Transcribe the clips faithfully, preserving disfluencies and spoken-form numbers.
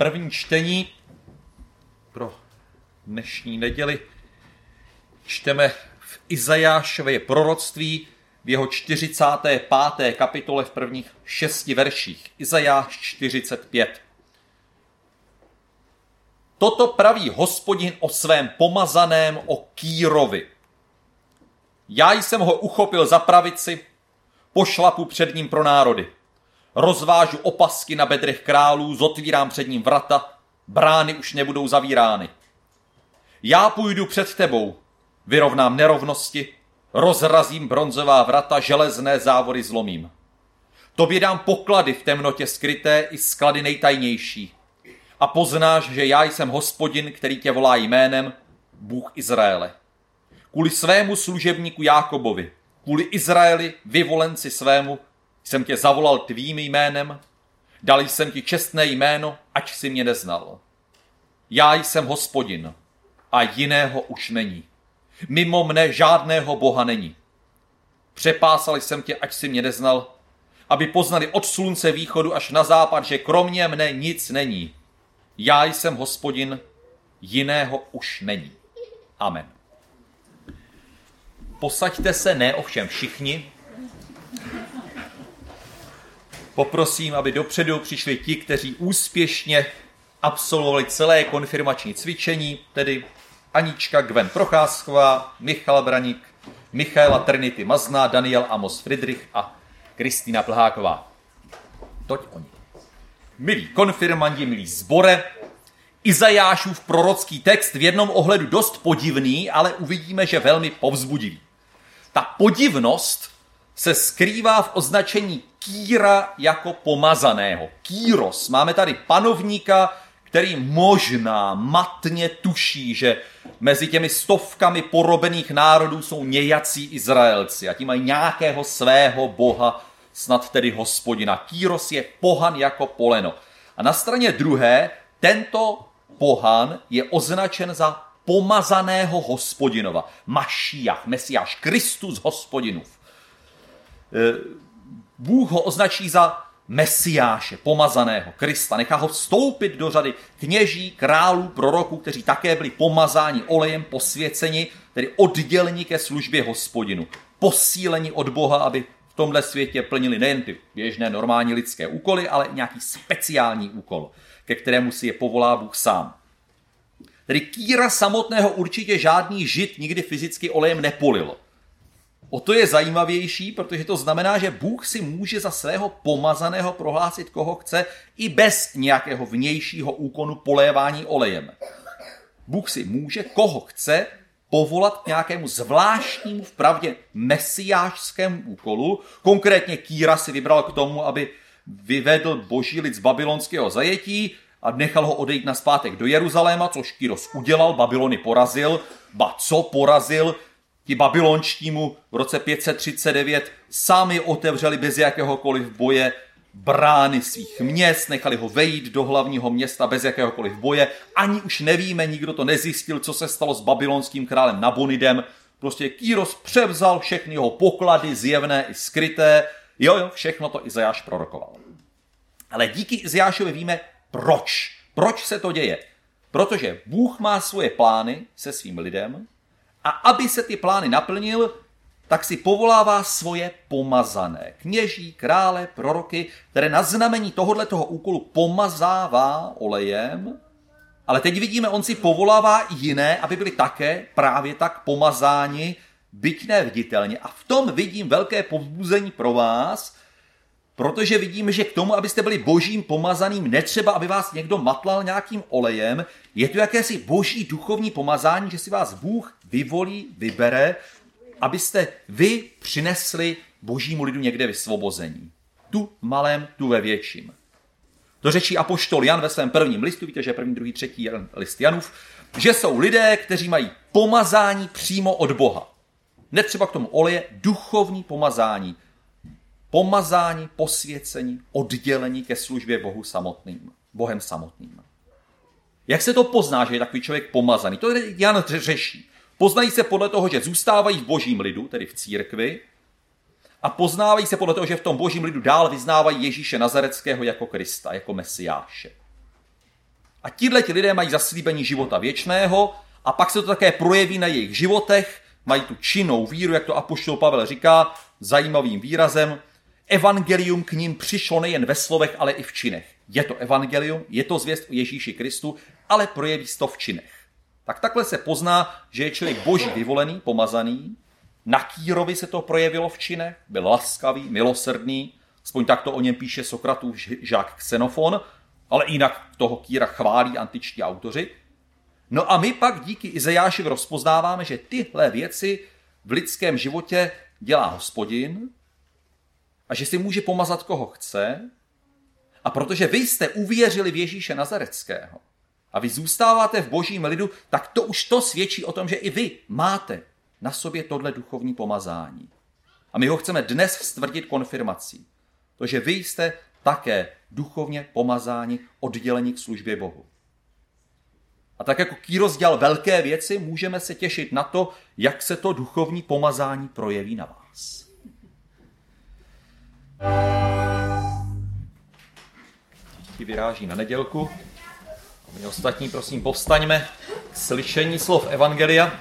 První čtení pro dnešní neděli čteme v Izajášově proroctví v jeho čtyřicáté páté kapitole v prvních šesti verších. Izajáš čtyřicet pět. Toto praví Hospodin o svém pomazaném, o Kýrovi. Já jsem ho uchopil za pravici, pošlapu před ním pro národy. Rozvážu opasky na bedrech králů, zotvírám před ním vrata, brány už nebudou zavírány. Já půjdu před tebou, vyrovnám nerovnosti, rozrazím bronzová vrata, železné závory zlomím. Tobě dám poklady v temnotě skryté i sklady nejtajnější. A poznáš, že já jsem Hospodin, který tě volá jménem, Bůh Izraele. Kvůli svému služebníku Jákobovi, kvůli Izraeli, vyvolenci svému, jsem tě zavolal tvým jménem, dal jsem ti čestné jméno, ať si mě neznal. Já jsem Hospodin a jiného už není. Mimo mne žádného boha není. Přepásal jsem tě, ať si mě neznal, aby poznali od slunce východu až na západ, že kromě mne nic není. Já jsem Hospodin, jiného už není. Amen. Posaďte se, ne ovšem všichni. Poprosím, aby dopředu přišli ti, kteří úspěšně absolvovali celé konfirmační cvičení, tedy Anička Gwen Procházková, Michal Braník, Michaela Trinity Mazná, Daniel Amos Friedrich a Kristýna Plháková. Toť oni. Milí konfirmandi, milí sbore, Izajášův prorocký text v jednom ohledu dost podivný, ale uvidíme, že velmi povzbudivý. Ta podivnost se skrývá v označení Kýra jako pomazaného. Kýros. Máme tady panovníka, který možná matně tuší, že mezi těmi stovkami porobených národů jsou nějací Izraelci a ti mají nějakého svého boha, snad tedy Hospodina. Kýros je pohan jako poleno. A na straně druhé tento pohan je označen za pomazaného Hospodinova. Mašíach, Mesiáš, Kristus Hospodinův. Bůh ho označí za Mesiáše, pomazaného Krista. Nechá ho vstoupit do řady kněží, králů, proroků, kteří také byli pomazáni olejem, posvěceni, tedy odděleni ke službě Hospodinu. Posíleni od Boha, aby v tomhle světě plnili nejen ty běžné normální lidské úkoly, ale i nějaký speciální úkol, ke kterému si je povolá Bůh sám. Tedy Kýra samotného určitě žádný žid nikdy fyzicky olejem nepolil. O to je zajímavější, protože to znamená, že Bůh si může za svého pomazaného prohlásit, koho chce, i bez nějakého vnějšího úkonu polévání olejem. Bůh si může, koho chce, povolat k nějakému zvláštnímu, vpravdě mesiášskému úkolu. Konkrétně Kýra si vybral k tomu, aby vyvedl boží lid z babylonského zajetí a nechal ho odejít nazpátek do Jeruzaléma, což Kýros udělal, Babylony porazil. Ba co porazil? Ti babylonští mu v roce pět set třicet devět sami otevřeli bez jakéhokoliv boje brány svých měst, nechali ho vejít do hlavního města bez jakéhokoliv boje. Ani už nevíme, nikdo to nezjistil, co se stalo s babylonským králem Nabonidem. Prostě Kýros převzal všechny jeho poklady, zjevné i skryté. Jo, jo, všechno to Izajáš prorokoval. Ale díky Izajášovi víme, proč. Proč se to děje? Protože Bůh má svoje plány se svým lidem a aby se ty plány naplnil, tak si povolává svoje pomazané. Kněží, krále, proroky, které na znamení tohoto úkolu pomazává olejem, ale teď vidíme, on si povolává i jiné, aby byli také právě tak pomazáni, byť neviditelně. A v tom vidím velké povzbuzení pro vás, protože vidíme, že k tomu, abyste byli božím pomazaným, netřeba, aby vás někdo matlal nějakým olejem. Je to jakési boží duchovní pomazání, že si vás Bůh vyvolí, vybere, abyste vy přinesli božímu lidu někde vysvobození. Tu malém, tu ve větším. To řečí apoštol Jan ve svém prvním listu, víte, že je první, druhý, třetí list Janův, že jsou lidé, kteří mají pomazání přímo od Boha. Netřeba k tomu oleje, duchovní pomazání. Pomazání, posvěcení, oddělení ke službě Bohu samotným, Bohem samotným. Jak se to pozná, že je takový člověk pomazaný? To Jan řeší. Poznají se podle toho, že zůstávají v božím lidu, tedy v církvi, a poznávají se podle toho, že v tom božím lidu dál vyznávají Ježíše Nazareckého jako Krista, jako Mesiáše. A tihleti lidé mají zaslíbení života věčného a pak se to také projeví na jejich životech, mají tu činnou víru, jak to apoštol Pavel říká, zajímavým výrazem. Evangelium k ním přišlo nejen ve slovech, ale i v činech. Je to evangelium, je to zvěst o Ježíši Kristu, ale projeví se to v činech. Tak takhle se pozná, že je člověk boží vyvolený, pomazaný. Na Kýrovi se to projevilo v činech, byl laskavý, milosrdný, aspoň tak to o něm píše Sokratův žák Xenofon, ale jinak toho Kýra chválí antičtí autoři. No a my pak díky Izajášovi rozpoznáváme, že tyhle věci v lidském životě dělá Hospodin a že si může pomazat, koho chce. A protože vy jste uvěřili v Ježíše Nazareckého a vy zůstáváte v božím lidu, tak to už to svědčí o tom, že i vy máte na sobě tohle duchovní pomazání. A my ho chceme dnes stvrdit konfirmací. To, že vy jste také duchovně pomazáni, odděleni k službě Bohu. A tak jako Kýros dělal velké věci, můžeme se těšit na to, jak se to duchovní pomazání projeví na vás. Ti vyráží na nedělku. My ostatní, prosím, povstaňme k slyšení slov Evangelia.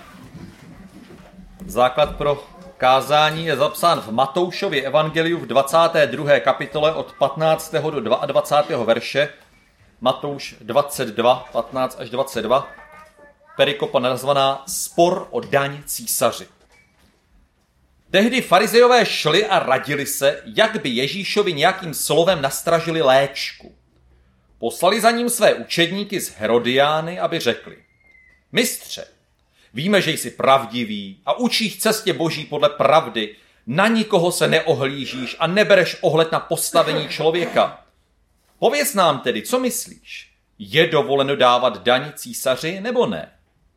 Základ pro kázání je zapsán v Matoušově evangeliu v dvacáté druhé kapitole od patnáctého do dvacátého druhého verše. Matouš dvacet dva, patnáct až dvacet dva. Perikopa nazvaná Spor o daň císaři. Tehdy farizejové šli a radili se, jak by Ježíšovi nějakým slovem nastražili léčku. Poslali za ním své učedníky z Herodiány, aby řekli: Mistře, víme, že jsi pravdivý a učíš cestě Boží podle pravdy, na nikoho se neohlížíš a nebereš ohled na postavení člověka. Pověz nám tedy, co myslíš? Je dovoleno dávat daň císaři nebo ne?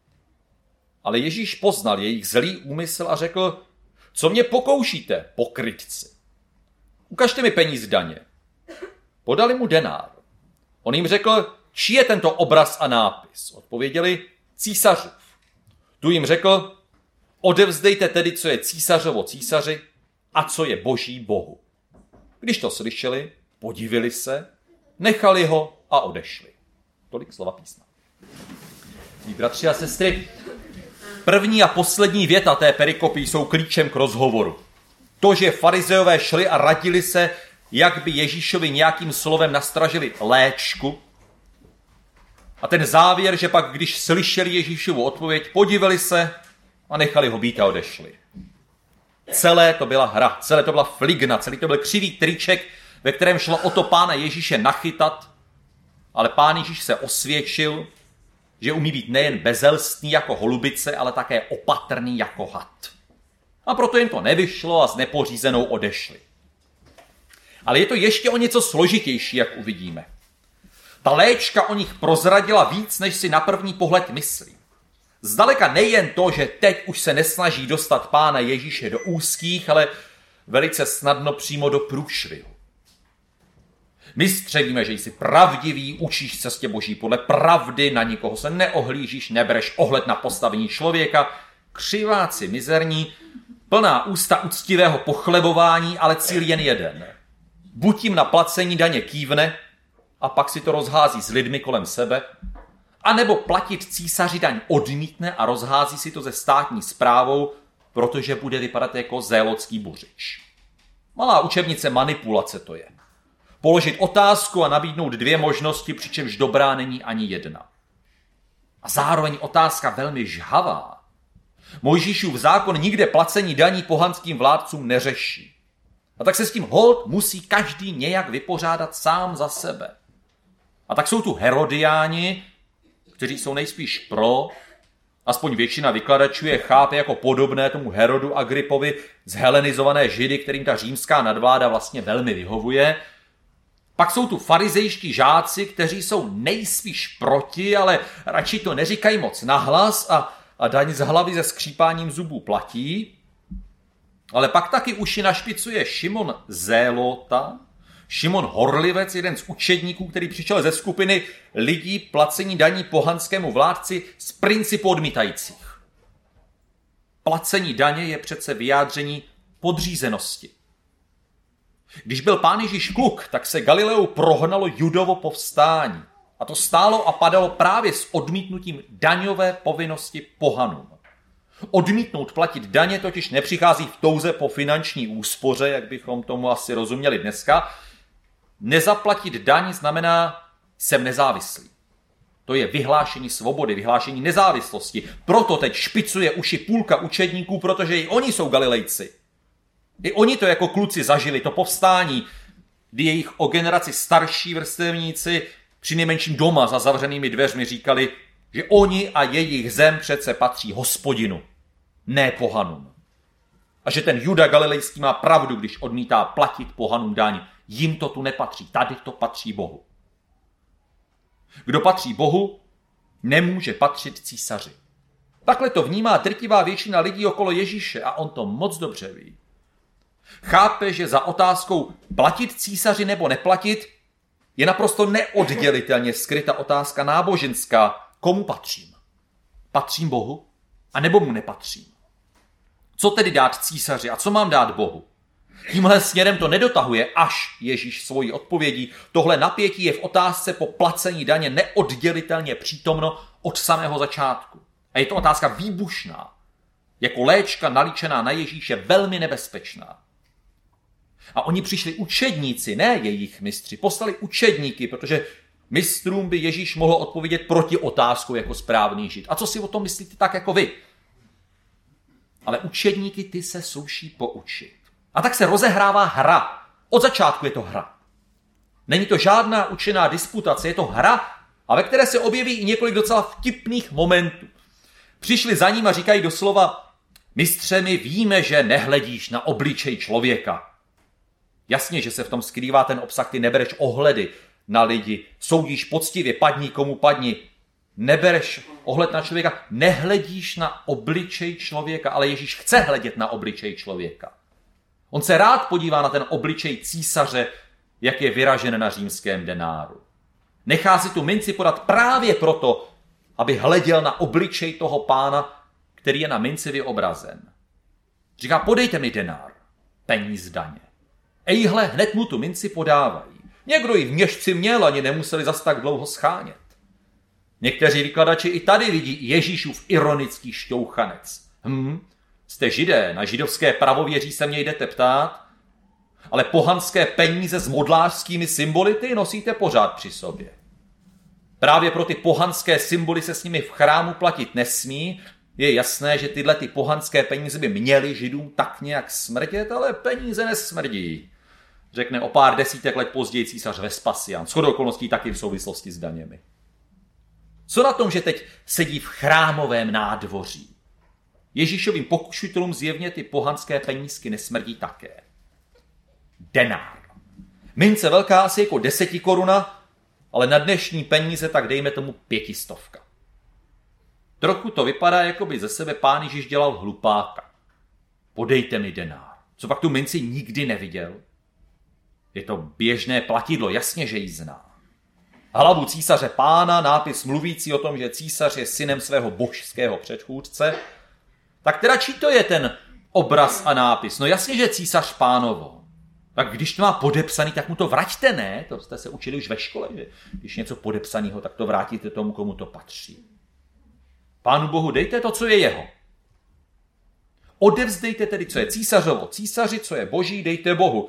Ale Ježíš poznal jejich zlý úmysl a řekl: Co mě pokoušíte, pokrytci? Ukažte mi peníz daně. Podali mu denár. On jim řekl: Čí je tento obraz a nápis? Odpověděli: Císařův. Tu jim řekl: Odevzdejte tedy, co je císařovo císaři a co je boží Bohu. Když to slyšeli, podivili se, nechali ho a odešli. Tolik slova písma. Milí bratři a sestry, první a poslední věta té perikopy jsou klíčem k rozhovoru. To, že farizeové šli a radili se, jak by Ježíšovi nějakým slovem nastražili léčku. A ten závěr, že pak, když slyšeli Ježíšovu odpověď, podívali se a nechali ho být a odešli. Celé to byla hra, celé to byla fligna, celý to byl křivý triček, ve kterém šlo o to pána Ježíše nachytat, ale pán Ježíš se osvědčil, že umí být nejen bezelstný jako holubice, ale také opatrný jako had. A proto jim to nevyšlo a s nepořízenou odešli. Ale je to ještě o něco složitější, jak uvidíme. Ta léčka o nich prozradila víc, než si na první pohled myslí. Zdaleka nejen to, že teď už se nesnaží dostat pána Ježíše do úzkých, ale velice snadno přímo do průšvihu. Mistře, víme, že jsi pravdivý, učíš cestě Boží podle pravdy, na nikoho se neohlížíš, nebereš ohled na postavení člověka, křiváci mizerní, plná ústa uctivého pochlebování, ale cíl jen jeden. Buď jim na placení daně kývne a pak si to rozhází s lidmi kolem sebe, anebo platit císaři daň odmítne a rozhází si to se státní správou, protože bude vypadat jako zélotský buřič. Malá učebnice manipulace to je. Položit otázku a nabídnout dvě možnosti, přičemž dobrá není ani jedna. A zároveň otázka velmi žhavá. Mojžíšův zákon nikde placení daní pohanským vládcům neřeší. A tak se s tím holt musí každý nějak vypořádat sám za sebe. A tak jsou tu Herodiáni, kteří jsou nejspíš pro, aspoň většina vykladačů je chápe jako podobné tomu Herodu Agripovi, zhelenizované židy, kterým ta římská nadvláda vlastně velmi vyhovuje. Pak jsou tu farizejští žáci, kteří jsou nejspíš proti, ale radši to neříkají moc nahlas a, a daň z hlavy se skřípáním zubů platí. Ale pak taky uši našpicuje Šimon Zélota, Šimon Horlivec, jeden z učedníků, který přišel ze skupiny lidí placení daní pohanskému vládci z principu odmítajících. Placení daně je přece vyjádření podřízenosti. Když byl pán Ježíš kluk, tak se Galileou prohnalo Judovo povstání. A to stálo a padalo právě s odmítnutím daňové povinnosti pohanům. Odmítnout platit daně totiž nepřichází v touze po finanční úspoře, jak bychom tomu asi rozuměli dneska. Nezaplatit daň znamená, jsem nezávislý. To je vyhlášení svobody, vyhlášení nezávislosti. Proto teď špicuje uši půlka učedníků, protože i oni jsou Galilejci. I oni to jako kluci zažili, to povstání, kdy jejich o generaci starší vrstevníci při nejmenším doma za zavřenými dveřmi říkali, že oni a jejich zem přece patří Hospodinu, ne pohanům. A že ten Juda Galilejský má pravdu, když odmítá platit pohanům daň. Jim to tu nepatří, tady to patří Bohu. Kdo patří Bohu, nemůže patřit císaři. Takhle to vnímá drtivá většina lidí okolo Ježíše a on to moc dobře ví. Chápe, že za otázkou platit císaři nebo neplatit je naprosto neoddělitelně skryta otázka náboženská. Komu patřím? Patřím Bohu? A nebo mu nepatřím? Co tedy dát císaři a co mám dát Bohu? Tímhle směrem to nedotahuje až Ježíš svojí odpovědí. Tohle napětí je v otázce po placení daně neoddělitelně přítomno od samého začátku. A je to otázka výbušná, jako léčka nalíčená na Ježíše velmi nebezpečná. A oni přišli učedníci, ne jejich mistři, poslali učedníky, protože mistrům by Ježíš mohl odpovědět proti otázku jako správný žid. A co si o tom myslíte tak jako vy? Ale učedníky ty se sluší poučit. A tak se rozehrává hra. Od začátku je to hra. Není to žádná učená disputace, je to hra, a ve které se objeví i několik docela vtipných momentů. Přišli za ním a říkají doslova, mistře, my víme, že nehledíš na obličej člověka. Jasně, že se v tom skrývá ten obsah, ty nebereš ohledy na lidi, soudíš poctivě, padni komu padni. Nebereš ohled na člověka, nehledíš na obličej člověka, ale Ježíš chce hledět na obličej člověka. On se rád podívá na ten obličej císaře, jak je vyražen na římském denáru. Nechá si tu minci podat právě proto, aby hleděl na obličej toho pána, který je na minci vyobrazen. Říká, podejte mi denár, peníz daně. Ejhle, hned mu tu minci podávají. Někdo ji v měšci měl, ani nemuseli zas tak dlouho schánět. Někteří vykladači i tady vidí Ježíšův ironický šťouchanec. Hm, jste židé, na židovské pravověří se mě jdete ptát, ale pohanské peníze s modlářskými symboly ty nosíte pořád při sobě. Právě pro ty pohanské symboly se s nimi v chrámu platit nesmí. Je jasné, že tyhle ty pohanské peníze by měly židům tak nějak smrdět, ale peníze nesmrdí. Řekne o pár desítek let později císař Vespasián, shodou okolností taky v souvislosti s daněmi. Co na tom, že teď sedí v chrámovém nádvoří? Ježíšovým pokušitelům zjevně ty pohanské penízky nesmrdí také. Denár. Mince velká asi jako deseti koruna, ale na dnešní peníze tak dejme tomu pětistovka. Trochu to vypadá, jako by ze sebe pán Ježíš dělal hlupáka. Podejte mi denár. Co pak tu minci nikdy neviděl? Je to běžné platidlo, jasně, že ji zná. Hlavu císaře pána, nápis mluvící o tom, že císař je synem svého božského předchůdce. Tak teda čí to je ten obraz a nápis? No jasně, že císař pánovo. Tak když to má podepsaný, tak mu to vraťte, ne? To jste se učili už ve škole, že když něco podepsaného, tak to vrátíte tomu, komu to patří. Pánu Bohu dejte to, co je jeho. Odevzdejte tedy, co je císařovo císaři, co je boží, dejte Bohu.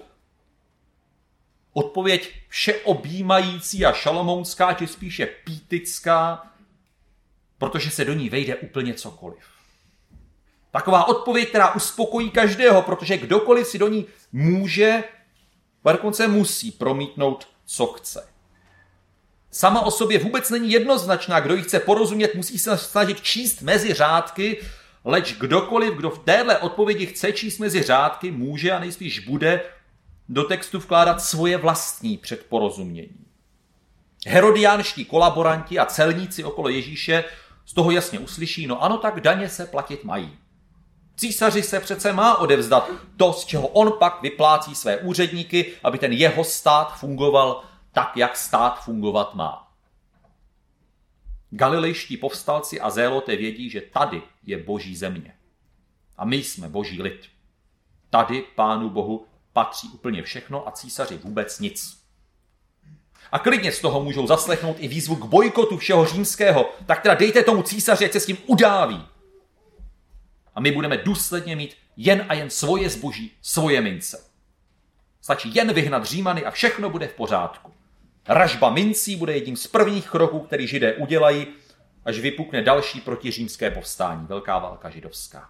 Odpověď všeobjímající a šalomounská, či spíše pítická, protože se do ní vejde úplně cokoliv. Taková odpověď, která uspokojí každého, protože kdokoliv si do ní může, dokonce musí promítnout, co chce. Sama o sobě vůbec není jednoznačná, kdo jí chce porozumět, musí se snažit číst mezi řádky, leč kdokoliv, kdo v téhle odpovědi chce číst mezi řádky, může a nejspíš bude do textu vkládat svoje vlastní předporozumění. Herodiánští kolaboranti a celníci okolo Ježíše z toho jasně uslyší, no ano, tak daně se platit mají. Císaři se přece má odevzdat to, z čeho on pak vyplácí své úředníky, aby ten jeho stát fungoval tak, jak stát fungovat má. Galilejští povstalci a zéloté vědí, že tady je boží země. A my jsme boží lid. Tady Pánu Bohu patří úplně všechno a císaři vůbec nic. A klidně z toho můžou zaslechnout i výzvu k bojkotu všeho římského, tak teda dejte tomu císaři, ať se s tím udáví. A my budeme důsledně mít jen a jen svoje zboží, svoje mince. Stačí jen vyhnat Římany a všechno bude v pořádku. Ražba mincí bude jedním z prvních kroků, který Židé udělají, až vypukne další protiřímské povstání, velká válka židovská.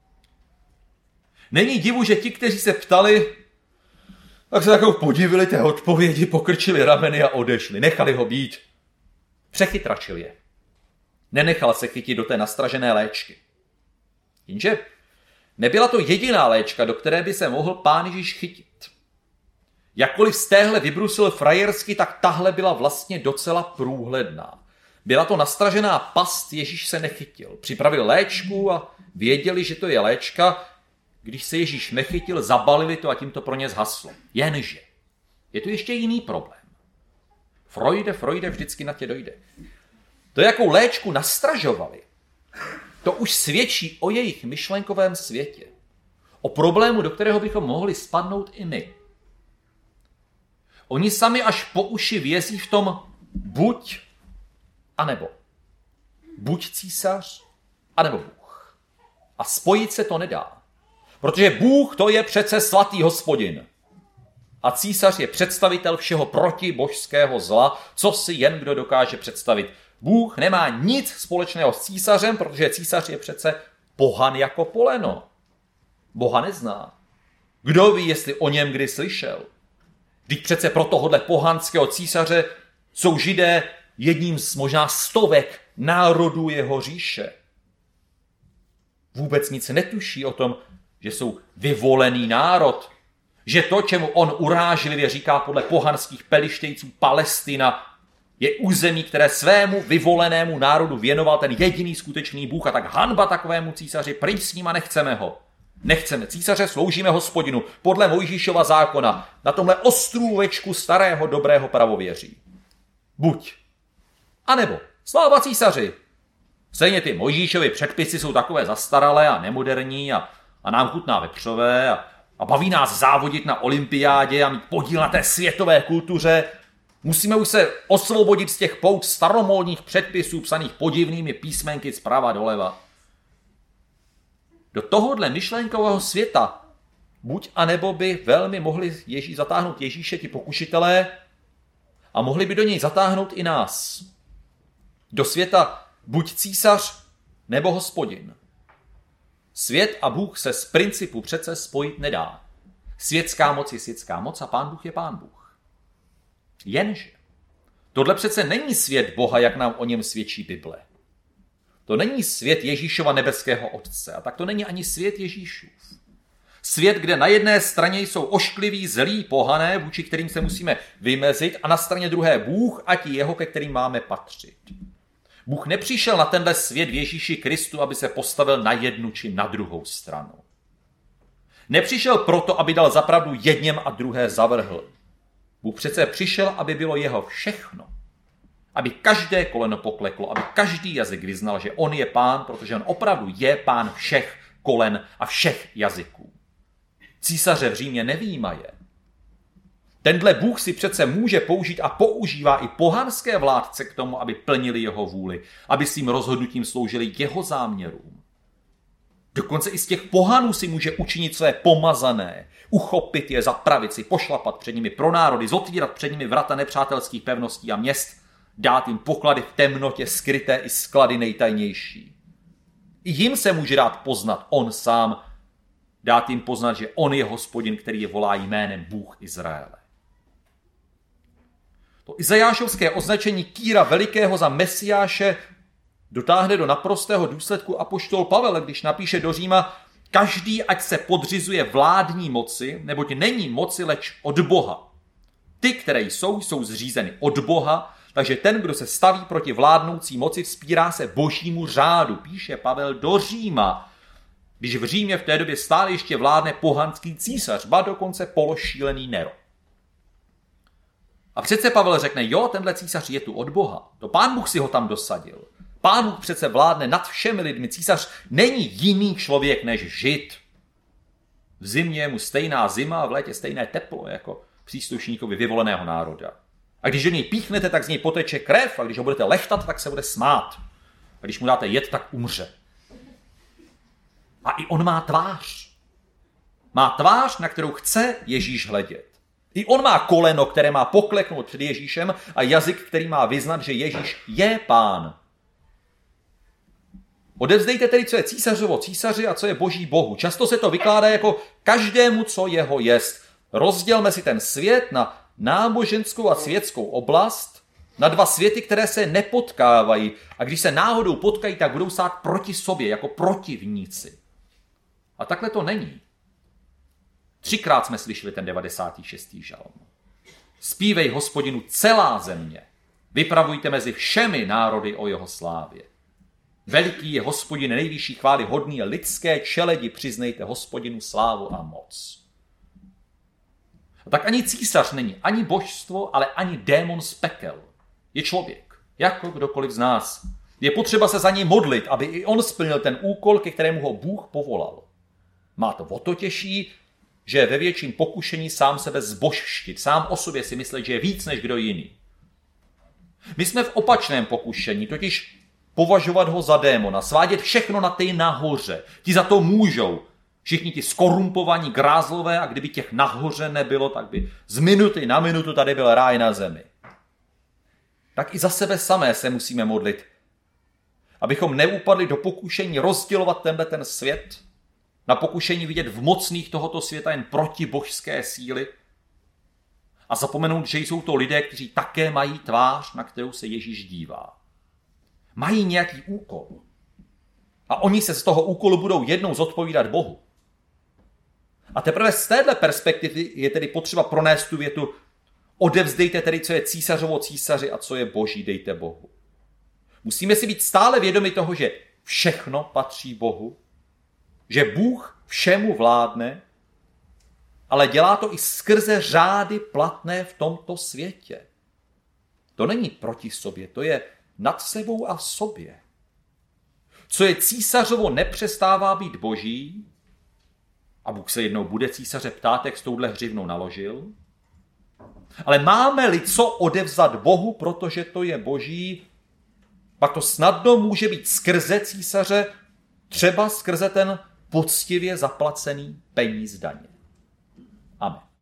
Není divu, že ti, kteří se ptali, tak se takovou podivili té odpovědi, pokrčili rameny a odešli. Nechali ho být. Přechytračil je. Nenechal se chytit do té nastražené léčky. Jenže nebyla to jediná léčka, do které by se mohl Pán Ježíš chytit. Jakkoliv z téhle vybrusil frajersky, tak tahle byla vlastně docela průhledná. Byla to nastražená past, Ježíš se nechytil. Připravil léčku a věděli, že to je léčka. Když se Ježíš nechytil, zabalili to a tím to pro ně zhaslo. Jenže je tu ještě jiný problém. Freude, Freude, vždycky na tě dojde. To, jakou léčku nastražovali, to už svědčí o jejich myšlenkovém světě. O problému, do kterého bychom mohli spadnout i my. Oni sami až po uši vězí v tom buď a nebo. Buď císař, anebo Bůh. A spojit se to nedá. Protože Bůh to je přece svatý Hospodin. A císař je představitel všeho protibožského zla, co si jen kdo dokáže představit. Bůh nemá nic společného s císařem, protože císař je přece pohan jako poleno. Boha nezná. Kdo ví, jestli o něm kdy slyšel? Vždyť přece pro tohohle pohanského císaře jsou Židé jedním z možná stovek národů jeho říše. Vůbec nic netuší o tom, že jsou vyvolený národ, že to, čemu on urážlivě říká podle pohanských pelištejců Palestina, je území, které svému vyvolenému národu věnoval ten jediný skutečný Bůh. A tak hanba takovému císaři, pryč s ním a nechceme ho. Nechceme císaře, sloužíme Hospodinu podle Mojžíšova zákona na tomhle ostrůvečku starého dobrého pravověří. Buď. A nebo sláva císaři. Stejně ty Mojžíšovy předpisy jsou takové zastaralé a nemoderní a, a nám chutná vepřové a, a baví nás závodit na olympiádě a mít podíl na té světové kultuře. Musíme už se osvobodit z těch pout staromódních předpisů psaných podivnými písmenky zprava doleva. Do tohohle myšlenkového světa buď a nebo by velmi mohli Ježí, zatáhnout Ježíše ti pokušitelé a mohli by do něj zatáhnout i nás. Do světa buď císař nebo Hospodin. Svět a Bůh se z principu přece spojit nedá. Světská moc je světská moc a Pán Bůh je Pán Bůh. Jenže tohle přece není svět Boha, jak nám o něm svědčí Bible. To není svět Ježíšova nebeského Otce a tak to není ani svět Ježíšův. Svět, kde na jedné straně jsou oškliví, zlí pohané, vůči kterým se musíme vymezit, a na straně druhé Bůh a ti jeho, ke kterým máme patřit. Bůh nepřišel na tenhle svět v Ježíši Kristu, aby se postavil na jednu či na druhou stranu. Nepřišel proto, aby dal zapravdu jedněm a druhé zavrhl. Bůh přece přišel, aby bylo jeho všechno. Aby každé koleno pokleklo, aby každý jazyk vyznal, že on je Pán, protože on opravdu je Pán všech kolen a všech jazyků. Císaře v Římě nevyjímaje. Tenhle Bůh si přece může použít a používá i pohanské vládce k tomu, aby plnili jeho vůli, aby svým rozhodnutím sloužili jeho záměrům. Dokonce i z těch pohanů si může učinit své pomazané, uchopit je za pravici, pošlapat před nimi pro národy, zotvírat před nimi vrata nepřátelských pevností a měst, dát jim poklady v temnotě skryté i sklady nejtajnější. I jim se může dát poznat on sám, dát jim poznat, že on je Hospodin, který je volá jménem Bůh Izraele. To izajášovské označení Kýra Velikého za Mesiáše dotáhne do naprostého důsledku apoštol Pavel, když napíše do Říma: každý, ať se podřizuje vládní moci, neboť není moci, leč od Boha. Ty, které jsou, jsou zřízeny od Boha, takže ten, kdo se staví proti vládnoucí moci, vzpírá se božímu řádu, píše Pavel do Říma. Když v Římě v té době stále ještě vládne pohanský císař, ba dokonce pološílený Nero. A přece Pavel řekne, jo, tenhle císař je tu od Boha. To Pán Bůh si ho tam dosadil. Pán Bůh přece vládne nad všemi lidmi. Císař není jiný člověk než Žid. V zimě je mu stejná zima a v létě stejné teplo jako příslušníkovi vyvoleného národa. A když do něj píchnete, tak z něj poteče krev, a když ho budete lechtat, tak se bude smát. A když mu dáte jet, tak umře. A i on má tvář. Má tvář, na kterou chce Ježíš hledět. I on má koleno, které má pokleknout před Ježíšem a jazyk, který má vyznat, že Ježíš je pán. Odevzdejte tedy, co je císařovo císaři a co je boží bohu. Často se to vykládá jako každému, co jeho jest. Rozdělme si ten svět na náboženskou a světskou oblast, na dva světy, které se nepotkávají. A když se náhodou potkají, tak budou stát proti sobě, jako protivníci. A takhle to není. Třikrát jsme slyšeli ten devadesátý šestý žalm. Zpívej Hospodinu celá země. Vypravujte mezi všemi národy o jeho slávě. Veliký je Hospodin, nejvyšší chvály hodný, lidské čeledi přiznejte Hospodinu slávu a moc. A tak ani císař není, ani božstvo, ale ani démon z pekel. Je člověk, jako kdokoliv z nás. Je potřeba se za něj modlit, aby i on splnil ten úkol, ke kterému ho Bůh povolal. Má to o to těžší, že je ve větším pokušení sám sebe zbožštit, sám o sobě si myslet, že je víc než kdo jiný. My jsme v opačném pokušení, totiž považovat ho za démona, svádět všechno na ty nahoře. Ti za to můžou. Všichni ti skorumpovaní grázlové, a kdyby těch nahoře nebylo, tak by z minuty na minutu tady byl ráj na zemi. Tak i za sebe samé se musíme modlit, abychom neupadli do pokušení rozdělovat tenhle ten svět, na pokušení vidět v mocných tohoto světa jen protibožské síly a zapomenout, že jsou to lidé, kteří také mají tvář, na kterou se Ježíš dívá. Mají nějaký úkol. A oni se z toho úkolu budou jednou zodpovídat Bohu. A teprve z téhle perspektivy je tedy potřeba pronést tu větu: odevzdejte tedy, co je císařovo císaři a co je boží, dejte Bohu. Musíme si být stále vědomi toho, že všechno patří Bohu, že Bůh všemu vládne, ale dělá to i skrze řády platné v tomto světě. To není proti sobě, to je nad sebou a sobě. Co je císařovo, nepřestává být boží, a Bůh se jednou bude císaře ptát, jak s touhle hřivnou naložil. Ale máme-li co odevzat Bohu, protože to je boží, pak to snadno může být skrze císaře, třeba skrze ten poctivě zaplacený peníz daně.